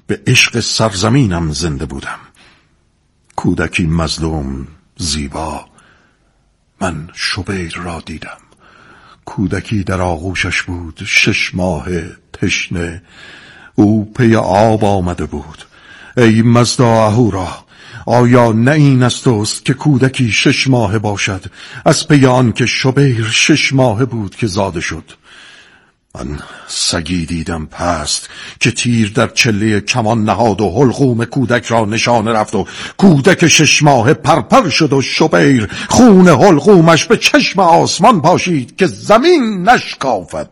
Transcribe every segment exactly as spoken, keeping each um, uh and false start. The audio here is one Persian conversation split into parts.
به عشق سرزمینم زنده بودم. کودکی مظلوم زیبا من شبیر را دیدم. کودکی در آغوشش بود شش ماه تشنه، او پی آب آمده بود. ای مزدا اهورا، آیا نه این از توست که کودکی شش ماه باشد از پی آن که شبیر شش ماه بود که زاده شد؟ من سگی دیدم پست که تیر در چله کمان نهاد و حلقوم کودک را نشانه رفت و کودک شش ماه پرپر شد و شبیر خون حلقومش به چشم آسمان پاشید که زمین نشکافد.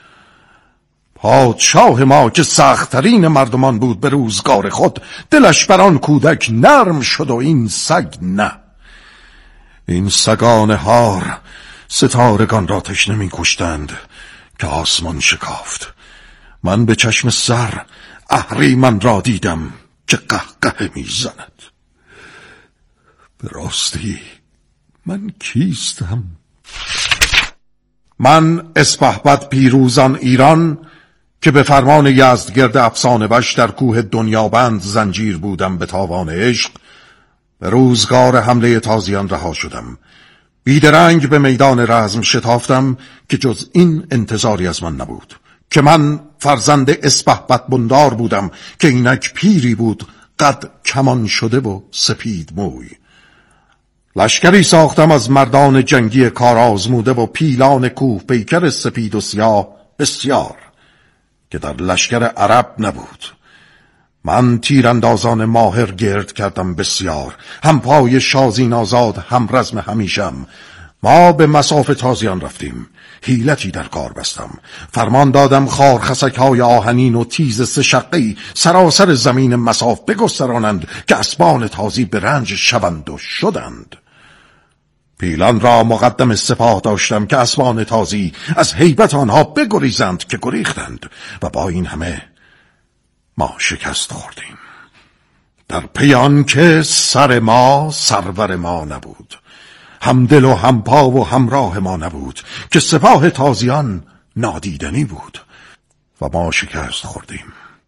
پادشاه ما که سخت‌ترین مردمان بود به روزگار خود، دلش بر آن کودک نرم شد و این سگ نه. این سگان هار ستارگان را تشنه می کشتند که آسمان شکافت. من به چشم سر اهریمن را دیدم که قهقه می زند. به راستی من کیستم؟ من اسپهبد پیروزان ایران که به فرمان یزدگرد افسانه وش در کوه دنیابند زنجیر بودم به تاوان عشق، به روزگار حمله تازیان رها شدم. بیدرنگ به میدان رزم شتافتم که جز این انتظاری از من نبود که من فرزند اسپهبد بندار بودم که اینک پیری بود قد کمان شده و سپید موی. لشکری ساختم از مردان جنگی کار آزموده و پیلان کوه پیکر سپید و سیاه بسیار که در لشکر عرب نبود. من تیراندازان ماهر گرد کردم بسیار، هم پای شازین آزاد هم رزم همیشم. ما به مساف تازیان رفتیم، حیلتی در کار بستم. فرمان دادم خار خسک های آهنین و تیز سه شقی سراسر زمین مساف بگسترانند که اسبان تازی به رنج شوند و شدند. پیلان را مقدم سپاه داشتم که اسبان تازی از هیبت آنها بگریزند که گریختند و با این همه ما شکست خوردیم. در پی آن که سر ما سرور ما نبود، هم دل و هم پا و همراه ما نبود که سپاه تازیان نادیدنی بود و ما شکست خوردیم.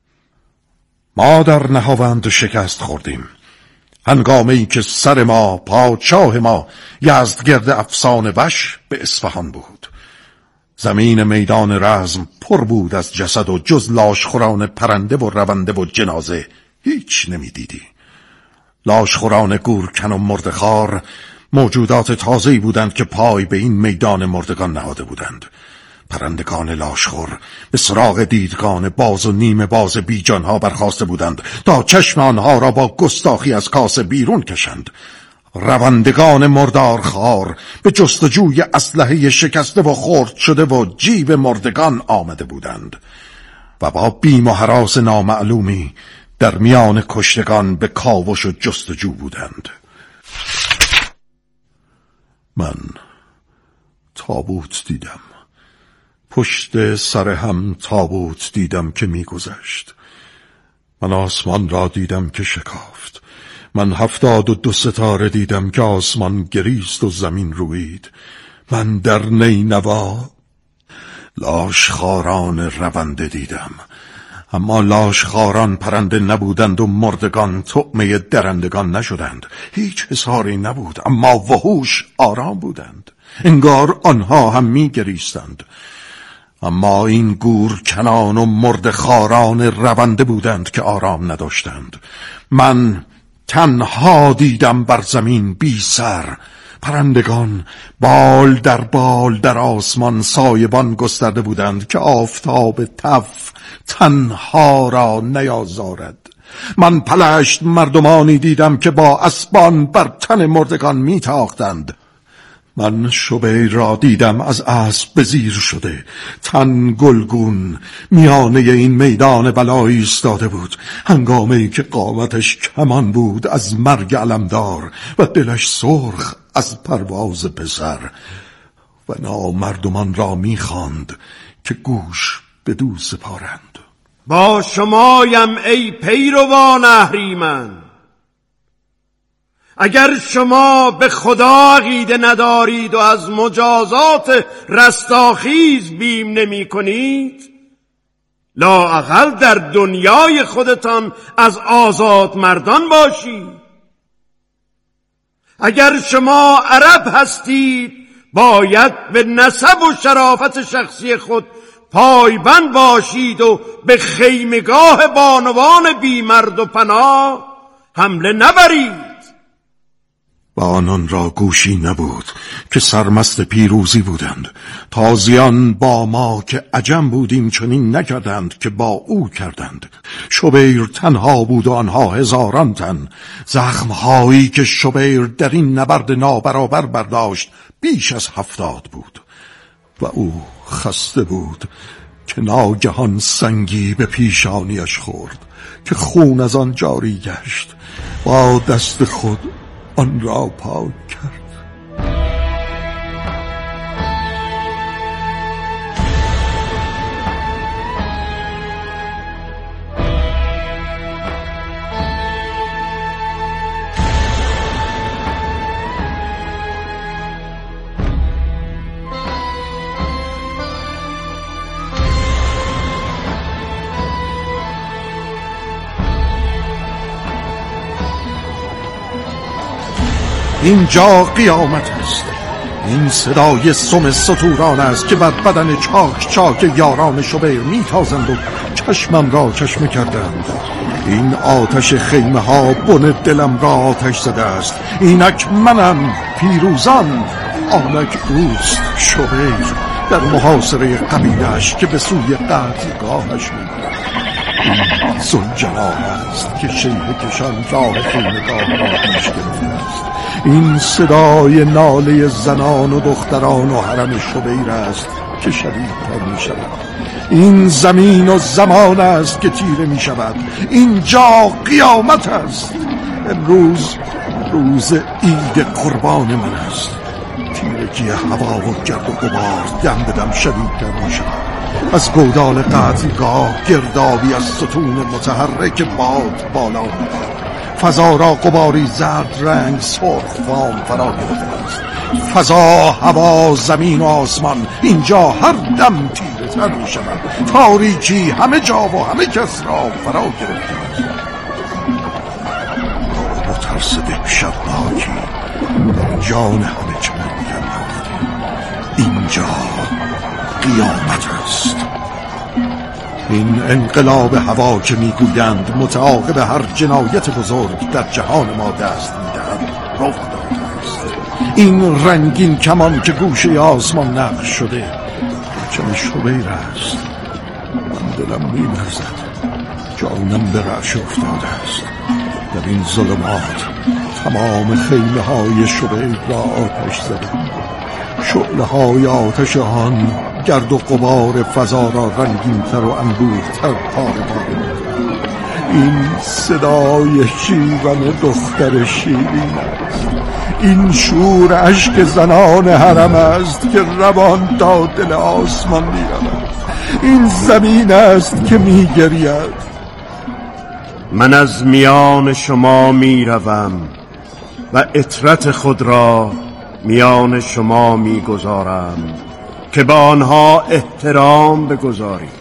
ما در نهاوند شکست خوردیم هنگامی که سر ما پادشاه ما یزدگرد افسانه وش به اصفهان بود. زمین میدان رزم پر بود از جسد و جز لاشخوران پرنده و رونده و جنازه هیچ نمی دیدی. لاشخوران گورکن و مردخار موجودات تازه‌ای بودند که پای به این میدان مردگان نهاده بودند. پرندگان لاشخور به سراغ دیدگان باز و نیمه باز بیجانها برخاسته بودند تا چشم آنها را با گستاخی از کاسه بیرون کشند. روندگان مردارخوار به جستجوی اسلحه شکسته و خرد شده و جیب مردگان آمده بودند و با بیم و هراس نامعلومی در میان کشتگان به کاوش و جستجو بودند. من تابوت دیدم، پشت سر هم تابوت دیدم که میگذشت. من آسمان را دیدم که شکافت. من هفتاد و دو ستاره دیدم که آسمان گریست و زمین روید. من در نینوا لاشخواران رونده دیدم، اما لاشخواران پرنده نبودند و مردگان طعمه درندگان نشدند. هیچ حصاری نبود، اما وحوش آرام بودند، انگار آنها هم می گریستند. اما این گور کنان و مردخاران رونده بودند که آرام نداشتند. من تنها دیدم بر زمین بی سر، پرندگان بال در بال در آسمان سایبان گسترده بودند که آفتاب تف تنها را نیازارد. من پلشت مردمانی دیدم که با اسبان بر تن مردگان میتاختند. من شبیر را دیدم از اسب به زیر شده، تن گلگون میانه این میدان بلایی ایستاده بود، هنگامی که قامتش کمان بود از مرگ علمدار و دلش سرخ از پرواز پسر و نامردمان را میخواند که گوش بدو سپارند. با شمایم ای پیروان اهریمن، اگر شما به خدا عقیده ندارید و از مجازات رستاخیز بیم نمی کنید، لااقل در دنیای خودتان از آزاد مردان باشید. اگر شما عرب هستید باید به نسب و شرافت شخصی خود پایبند باشید و به خیمگاه بانوان بیمرد و پناه حمله نبرید. و آنان را گوشی نبود که سرمست پیروزی بودند. تازیان با ما که عجم بودیم چنین نکردند که با او کردند. شبیر تنها بود و آنها هزاران تن. زخمهایی که شبیر در این نبرد نابرابر برداشت بیش از هفتاد بود و او خسته بود که ناگهان سنگی به پیشانیش خورد که خون از آن جاری گشت. با دست خود آن را پاک کرد. اینجا قیامت است. این صدای سم ستوران است که بر بدن چاک چاک یاران شبیر میتازند و چشمم را چشمه کردند. این آتش خیمه ها بن دلم را آتش زده است. اینک منم پیروزان، آنک اوست شبیر در محاصره قبیله‌اش که به سوی قتلگاهش می‌برد. این زلجلال است که شیهه کشان راه خیمگاه را پیش گرفته است. این صدای ناله زنان و دختران و حرم شبیر است که شدیدتر می شود. این زمین و زمان است که تیره می شود. اینجا قیامت است. امروز روز عید قربان من است. تیرگی هوا و گرد و غبار دم به دم شدیدتر می شود. از گودال قتلگاه گردابی از ستون متحرک باد بالا می برد. فضا را غباری زرد رنگ سرخ فام فرا گرفته است. فضا، هوا، زمین و آسمان اینجا هر دم تیره تر می شود. تاریکی همه جا و همه کس را فرا گرفته است. با ترس دهشتناکی در جان همه چنین انداخته. اینجا قیامت است. این انقلاب هوا که میگویند متعاقب هر جنایت بزرگ در جهان ما دست میدهد رخ داده است. این رنگین کمان که گوشه آسمان نقش شده چون شبیر است. من دلم می‌لرزد، جانم به رعشه افتاده است. در این ظلمات تمام خیمه های شبیر را آتش زده. شعله های آتش آن گرد و غبار فضا را رنگین‌تر و انبوه‌تر پاره پاره می‌کند. این صدای شیون دختر شیرین است. این شور اشک زنان حرم است که روان تا دل آسمان می‌رود. این زمین است که می‌گرید. من از میان شما میروم و عطرت خود را میان شما میگذارم که به آنها احترام بگذارید.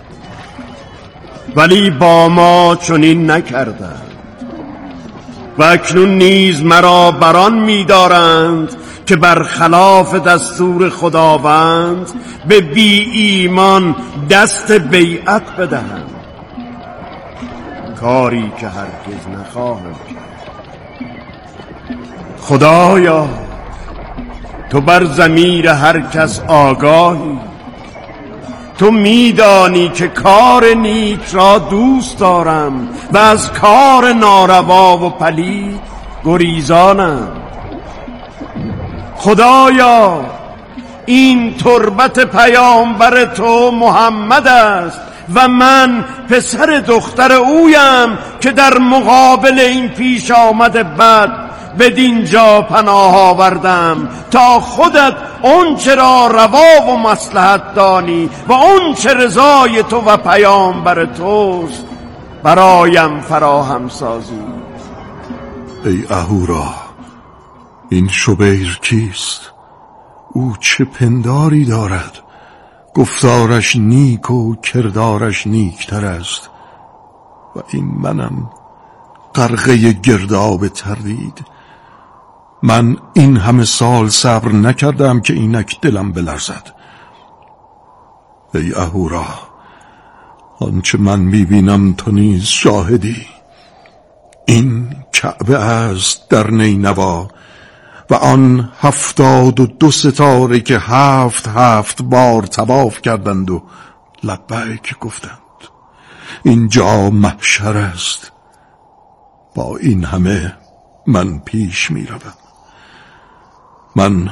ولی با ما چنین نکردند و اکنون نیز مرا بران می‌دارند که برخلاف دستور خداوند به بی ایمان دست بیعت بدهند، کاری که هرگز نخواهم کرد. خدایا تو بر ضمیر هر کس آگاهی. تو میدانی که کار نیک را دوست دارم و از کار ناروا و پلید گریزانم. خدایا این تربت پیامبر تو محمد است و من پسر دختر اویم که در مقابل این پیش آمد بد بدین جا پناه آوردم تا خودت آنچه را روا و مصلحت دانی و آنچه رضای تو و پیامبر توست برایم فراهم سازی. ای اهورا، این شبیر کیست؟ او چه پنداری دارد؟ گفتارش نیک و کردارش نیکتر است و این منم غرقه گرداب تردید. من این همه سال صبر نکردم که اینک دلم بلرزد. ای اهورا، آنچه من میبینم تو نیز شاهدی. این کعبه است در نینوا و آن هفتاد و دو ستاره که هفت هفت بار طواف کردند و لبیک گفتند. اینجا محشر است. با این همه من پیش می روم. من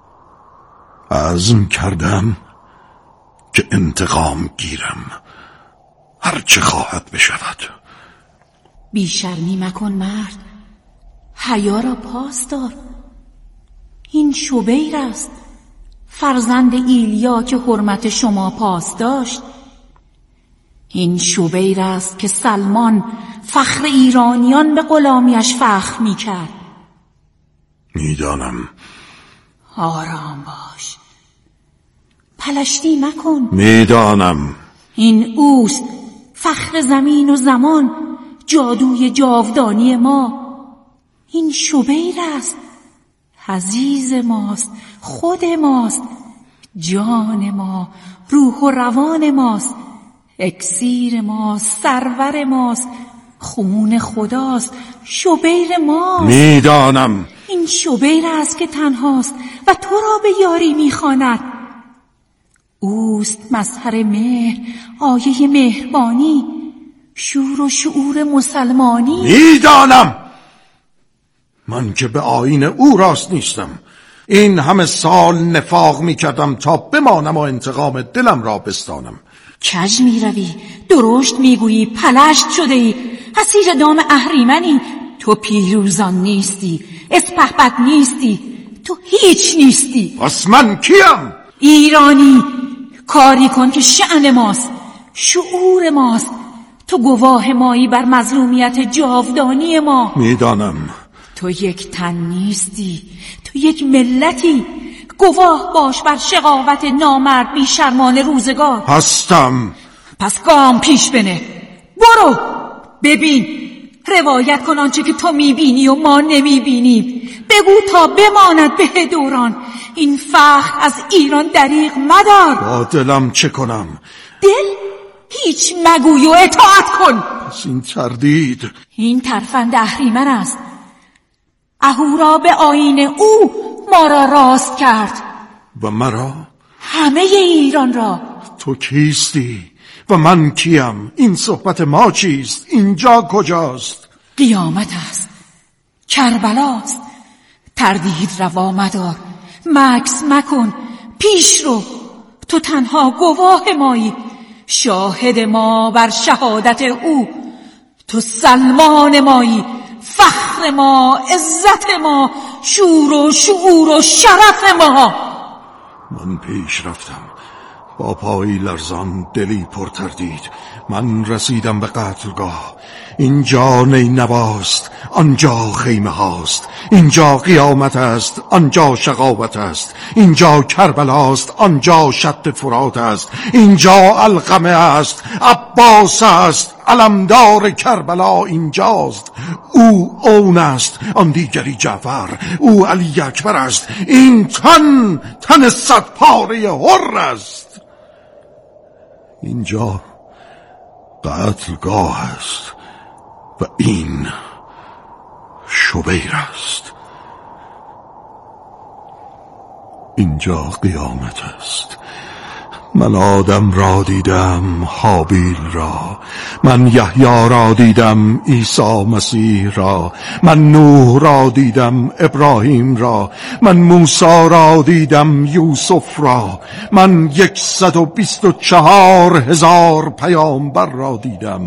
عزم کردم که انتقام گیرم، هر چه خواهد بشود. بیشرمی مکن مرد، حیا را پاس دار. این شبیر است، فرزند ایلیا که حرمت شما پاس داشت. این شبیر است که سلمان فخر ایرانیان به غلامیش فخر می کرد. میدانم. آرام باش، پلشتی مکن. میدانم. این اوست، فخر زمین و زمان، جادوی جاودانی ما. این شبیر است، عزیز ماست، خود ماست، جان ما، روح و روان ماست، اکسیر ماست، سرور ماست، خون خداست، شبیر ماست. میدانم. این شبیر است که تنهاست و تو را به یاری میخواند. اوست مظهر مهر، آیه مهربانی، شور و شعور مسلمانی. میدانم. من که به آیین او راست نیستم. این همه سال نفاق میکردم تا بمانم و انتقام دلم را بستانم. کج میروی، درشت میگویی، پلشت شده ای، اسیر دام اهریمنی. تو پیروزان نیستی، اسپهبد نیستی، تو هیچ نیستی. پس من کیم؟ ایرانی. کاری کن که شأن ماست، شعور ماست. تو گواه مایی بر مظلومیت جاودانی ما. میدانم. تو یک تن نیستی، تو یک ملتی. گواه باش بر شقاوت نامرد بی شرمان روزگار. هستم. پس گام پیش بنه، برو ببین، روایت کن آنچه که تو میبینی و ما نمیبینیم. بگو تا بماند به دوران. این فخر از ایران دریغ مدار. با دلم چه کنم؟ دل؟ هیچ مگوی و اطاعت کن. پس این تردید، این ترفند اهریمن است. اهورا به آیین او ما را راست کرد و مرا؟ همه ایران را. تو کیستی و من کیم؟ این صحبت ما چیست؟ اینجا کجاست؟ قیامت است، کربلاست. تردید روا مدار، مکس مکن، پیش رو. تو تنها گواه مایی، شاهد ما بر شهادت او. تو سلمان مایی، فخر ما، عزت ما، شور و شعور و شرف ما. من پیش رفتم با پایی لرزان، دلی پر تردید. من رسیدم به قتلگاه. اینجا نینواست، آنجا خیمه هاست. اینجا قیامت است، آنجا شقاوت است. اینجا کربلاست، آنجا شط فرات است. اینجا علقمه است، عباس است. علمدار کربلا اینجاست. او اون است، آن دیگری جعفر. او علی اکبر است. این تن تن صد پاره حر است. اینجا قتلگاه است و این شبیر است. اینجا قیامت است. من آدم را دیدم، هابیل را. من یحیی را دیدم، عیسی مسیح را. من نوح را دیدم، ابراهیم را. من موسی را دیدم، یوسف را. من یکصد و بیست و چهار هزار پیامبر را دیدم.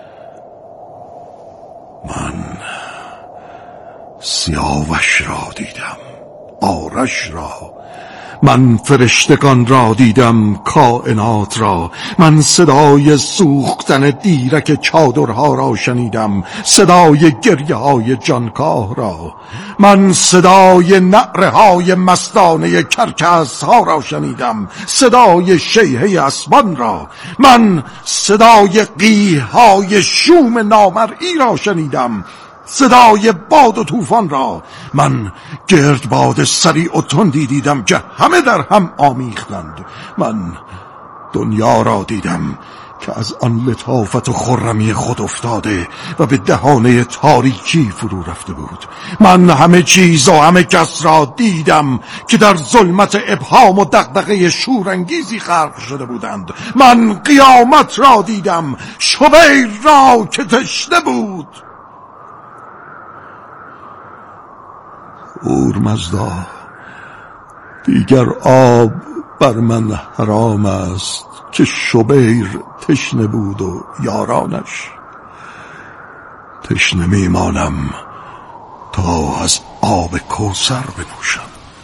من سیاوش را دیدم، آرش را. من فرشتگان را دیدم، کائنات را. من صدای سوختن دیرک چادرها را شنیدم، صدای گریه های جانکاه را. من صدای نعره های مستانه کرکس ها را شنیدم، صدای شیهه اسبان را. من صدای قیه های شوم نامرئی را شنیدم، صدای باد و طوفان را. من گردباد سریع و تندی دیدم که همه در هم آمیختند. من دنیا را دیدم که از آن لطافت و خرمی خود افتاده و به دهانه تاریکی فرو رفته بود. من همه چیز و همه کس را دیدم که در ظلمت ابهام و دغدغه شورانگیزی غرق شده بودند. من قیامت را دیدم، شبیر را که تشنه بود. اورمزدا، دیگر آب بر من حرام است که شبیر تشنه بود و یارانش. تشنه میمانم تا از آب کوثر بنوشم.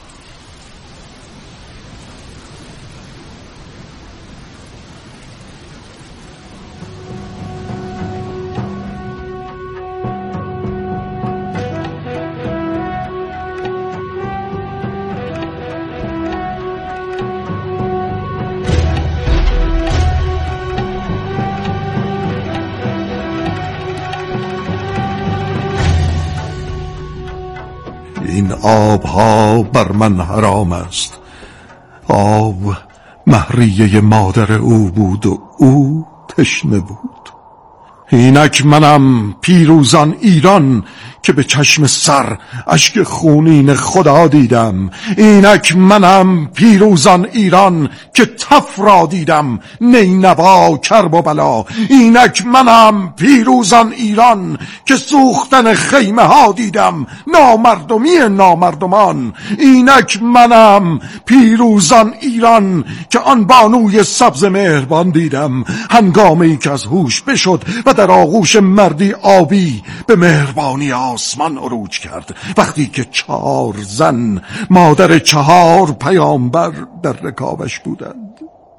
این آبها بر من حرام است. آب مهریه مادر او بود و او تشنه بود. اینک منم پیروزان ایران که به چشم سر اشک خونین خدا دیدم. اینک منم پیروزان ایران که تف را دیدم، نینوا کرب و بلا. اینک منم پیروزان ایران که سوختن خیمه ها دیدم، نامردمی نامردمان. اینک منم پیروزان ایران که آن بانوی سبز مهربان دیدم، هنگامی که از هوش بشد و در آغوش مردی آبی به مهربانی آسمان عروج کرد. وقتی که چهار زن مادر چهار پیامبر در رکابش بودند.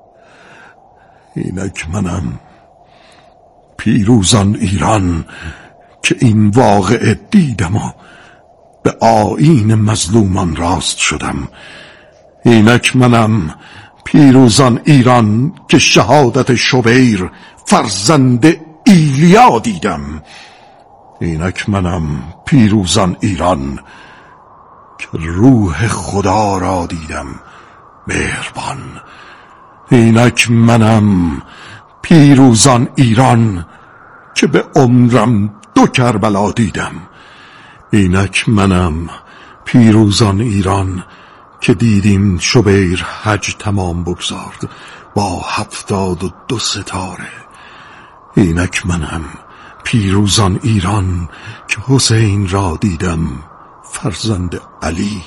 اینک منم پیروزان ایران که این واقعه دیدم و به آیین مظلومان راست شدم. اینک منم پیروزان ایران که شهادت شبیر فرزند ایلیا دیدم. اینک منم پیروزان ایران که روح خدا را دیدم مهربان. اینک منم پیروزان ایران که به عمرم دو کربلا دیدم. اینک منم پیروزان ایران که دیدیم شبیر حج تمام بگذارد با هفتاد و دو ستاره. اینک منم پیروزان ایران که حسین را دیدم فرزند علی.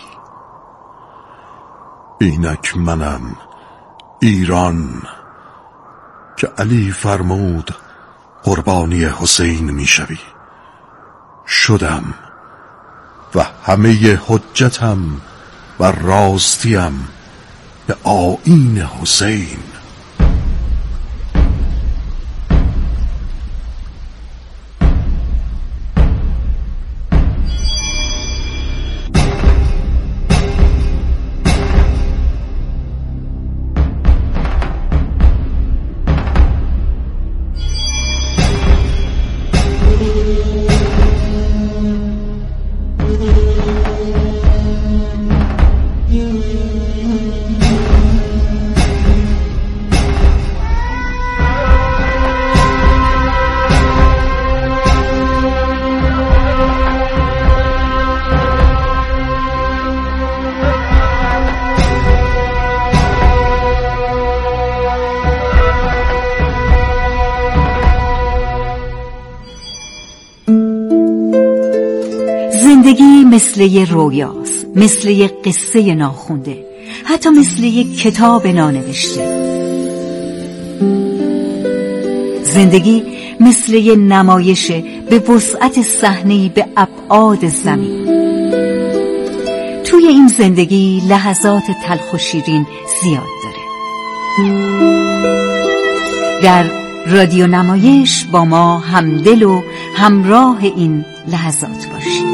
اینک منم ایران که علی فرمود قربانی حسین میشوی. شدم و همه حجتم و راستیم به آیین حسین. زندگی مثل یه رویاست، مثل یه قصه ناخونده، حتی مثل یه کتاب نانوشته. زندگی مثل یه نمایشه به وسعت صحنه‌ای به ابعاد زمین. توی این زندگی لحظات تلخ و شیرین زیاد داره. در رادیو نمایش با ما همدل و همراه این لحظات باشید.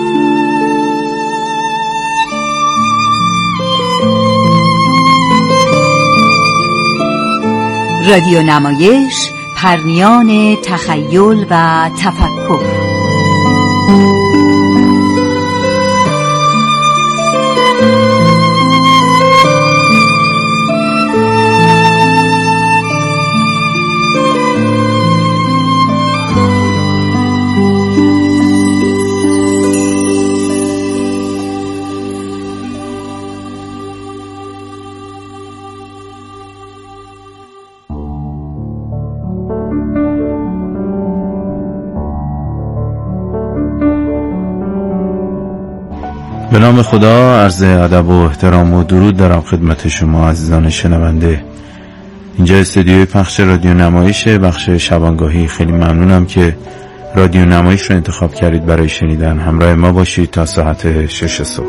رادیو نمایش، پرنیان تخیل و تفکر. به نام خدا، عرض ادب و احترام و درود دارم خدمت شما عزیزان شنونده. اینجا استودیوی پخش رادیو نمایشه، بخش شبانگاهی. خیلی ممنونم که رادیو نمایش رو انتخاب کردید برای شنیدن. همراه ما باشید تا ساعت شش صبح.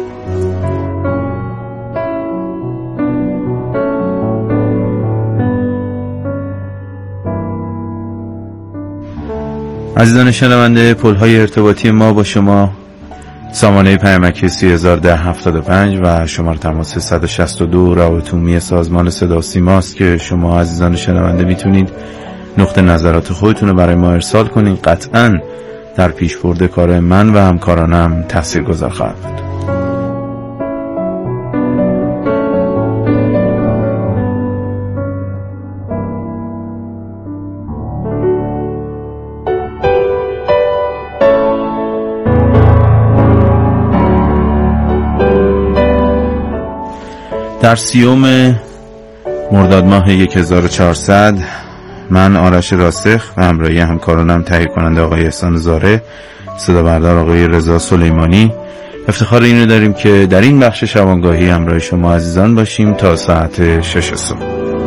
عزیزان شنونده، پل‌های ارتباطی ما با شما سامانه پیامکی سی هزار ده هفتاد و پنج و شماره تماس صد و شصت و دو روابط عمومی سازمان صدا و سیما است که شما عزیزان شنونده میتونید نقطه نظرات خودتون رو برای ما ارسال کنید. قطعاً در پیشبرد کار من و همکارانم تاثیرگذار خواهد بود. در سیوم مرداد ماه هزار و چهارصد من آرش راسخ و همراهی همکارانم تهیه کننده آقای احسان زاره، صدا بردار آقای رضا سلیمانی، افتخار این رو داریم که در این بخش شبانگاهی همراه شما عزیزان باشیم تا ساعت شش صبح.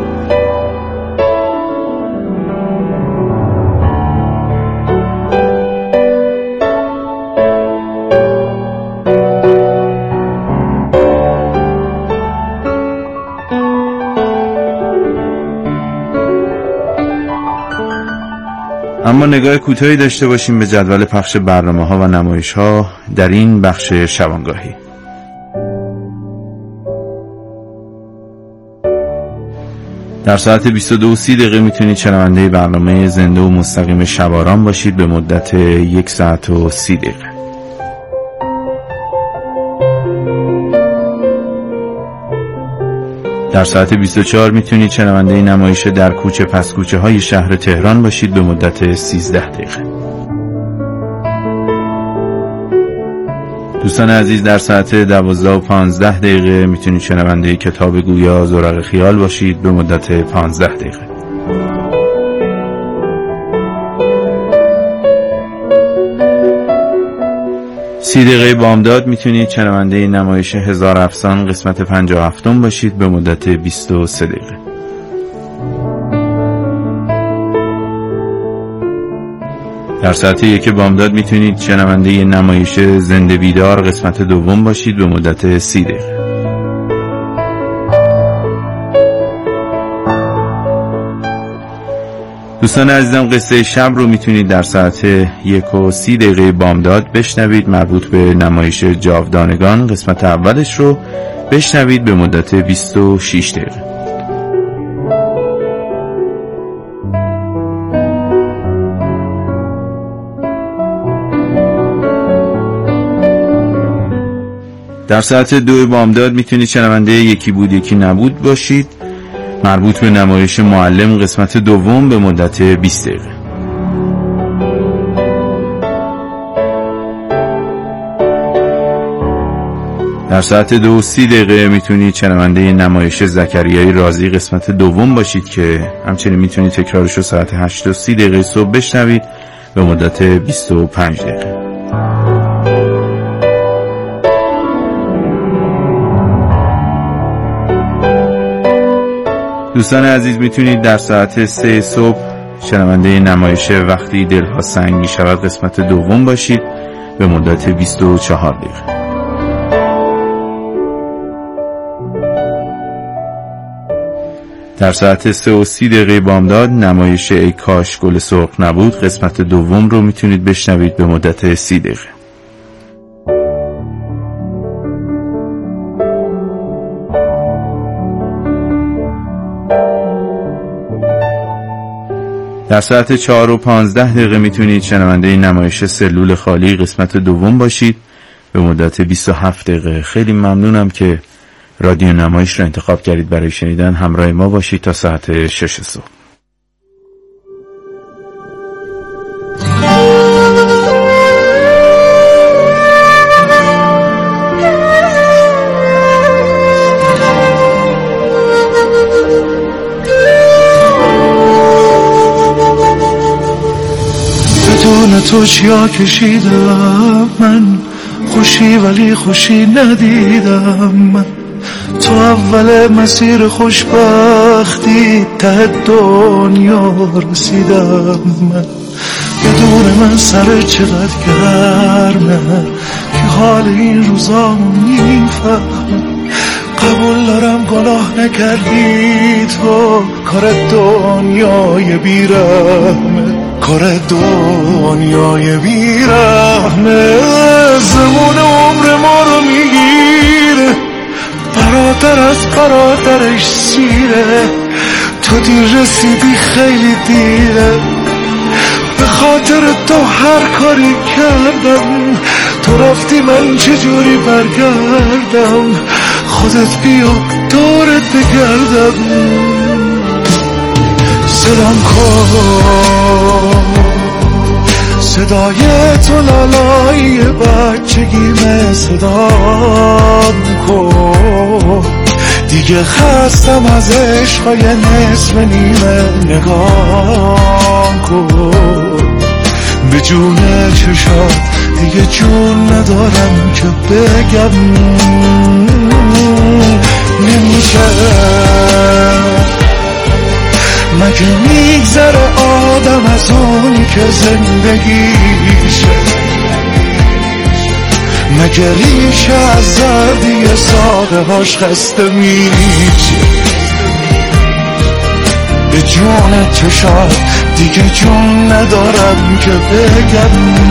اما نگاه کوتاهی داشته باشیم به جدول پخش برنامه‌ها و نمایش‌ها در این بخش شبانگاهی. در ساعت بیست و دو و سی دقیقه میتونید شنونده برنامه زنده و مستقیم شباران باشید به مدت یک ساعت و سی دقیقه. در ساعت بیست و چهار میتونید شنونده نمایش در کوچه پس کوچه های شهر تهران باشید به مدت سیزده دقیقه. دوستان عزیز، در ساعت دوازده و پانزده دقیقه میتونید شنونده کتاب گویا زورق خیال باشید به مدت پانزده دقیقه. سی دقیقه بامداد میتونید شنونده نمایش هزار افسان قسمت پنجاه و هفتم باشید به مدت بیست و سه دقیقه. در ساعت یک بامداد میتونید شنونده نمایش زنده بیدار قسمت دوم باشید به مدت سی دقیقه. دوستان عزیزم، قصه شب رو میتونید در ساعت یک و سی دقیقه بامداد بشنوید. مربوط به نمایش جاودانگان قسمت اولش رو بشنوید به مدت بیست و شش دقیقه. در ساعت دو بامداد میتونید شنونده یکی بود یکی نبود باشید، مربوط به نمایش معلم قسمت دوم به مدت بیست دقیقه. در ساعت دو و سی دقیقه میتونید شنونده نمایش زکریای رازی قسمت دوم باشید که همچنین میتونید تکرارش رو ساعت هشت و سی دقیقه صبح بشنوید به مدت بیست و پنج دقیقه. دوستان عزیز، میتونید در ساعت سه صبح شنونده نمایش وقتی دلها سنگ می شود قسمت دوم باشید به مدت بیست و چهار دقیقه. در ساعت سه و سی دقیقه بامداد نمایش ای کاش گل سرخ نبود قسمت دوم رو میتونید بشنوید به مدت سی دقیقه. در ساعت چهار و پانزده دقیقه میتونید شنونده نمایش سلول خالی قسمت دوم باشید به مدت بیست و هفت دقیقه. خیلی ممنونم که رادیو نمایش رو انتخاب کردید برای شنیدن. همراه ما باشید تا ساعت شش صبح. بدون تو چیا کشیدم من، خوشی ولی خوشی ندیدم من. تو اول مسیر خوشبختی ته دنیا رسیدم من. بدون من سر چقدر گرمه که حال این روزا میفهمم. قبول دارم گناه نکردی تو، کار دنیای بیرحمه، کار دنیای بیرحمه. زمان عمر ما رو میگیره، برادر از برادرش سیره. تو دیر رسیدی خیلی دیره، به خاطر تو هر کاری کردم. تو رفتی من چجوری برگردم، خودت بیا دورت بگردم. صدام کن صدای تو لالای بچگیمه، صدام کن دیگه خستم از عشقای نصف نیمه. نگاه کن به جون چشات، دیگه جون ندارم که بگم نمیشه. مگه میگذره آدم از اونی که زندگیشه؟ مگه ریشه از زردی ساده هاش خسته میشه؟ به جون چشات دیگه جون ندارم که بگم.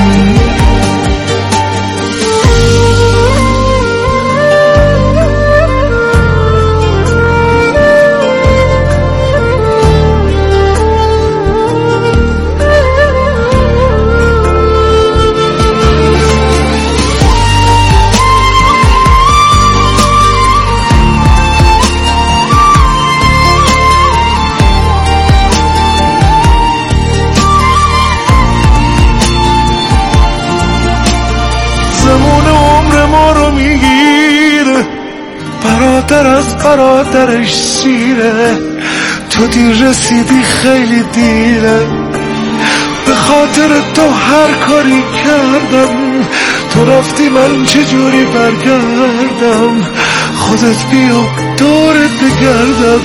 برادر از برادرش سیره. تو دیر رسیدی خیلی دیره، به خاطر تو هر کاری کردم. تو رفتی من چجوری برگردم، خودت بیا دورت بگردم.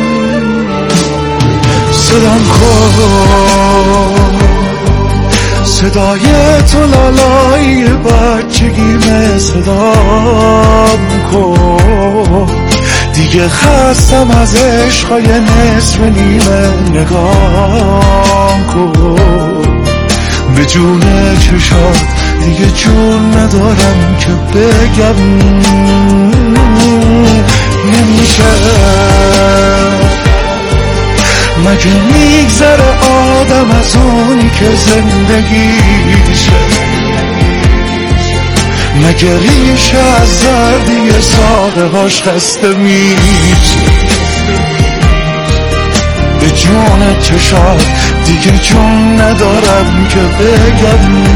صدام کن صدای تو لالای بچگیمه، صدام کن دیگه خستم از عشقای نصف نیمه. نگاه کن به جون چشات، دیگه جون ندارم که بگم نمیشه. مگه میگذره آدم از اونی که زندگیشه؟ مگه ریشه از زردی ساده هاش خسته میشه؟ به جون چشات دیگه جون ندارم که بگم.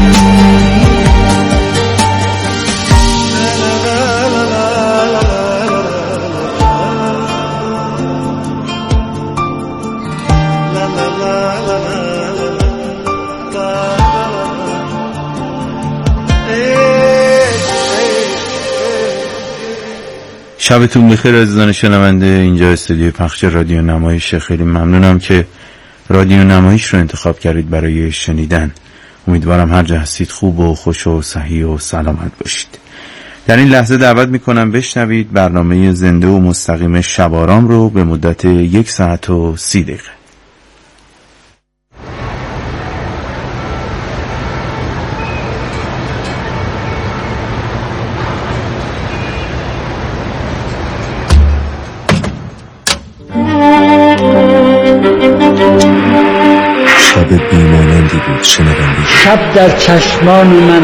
شبتون بخیر عزیزان شنونده. اینجا استودیو پخش رادیو نمایش. خیلی ممنونم که رادیو نمایش رو انتخاب کردید برای شنیدن. امیدوارم هر جا هستید خوب و خوش و صحیح و سلامت باشید. در این لحظه دعوت میکنم بشنوید برنامه زنده و مستقیم شبارام رو به مدت یک ساعت و سی دقیقه. شب بیمانندی بود شنونده. شب در چشمان من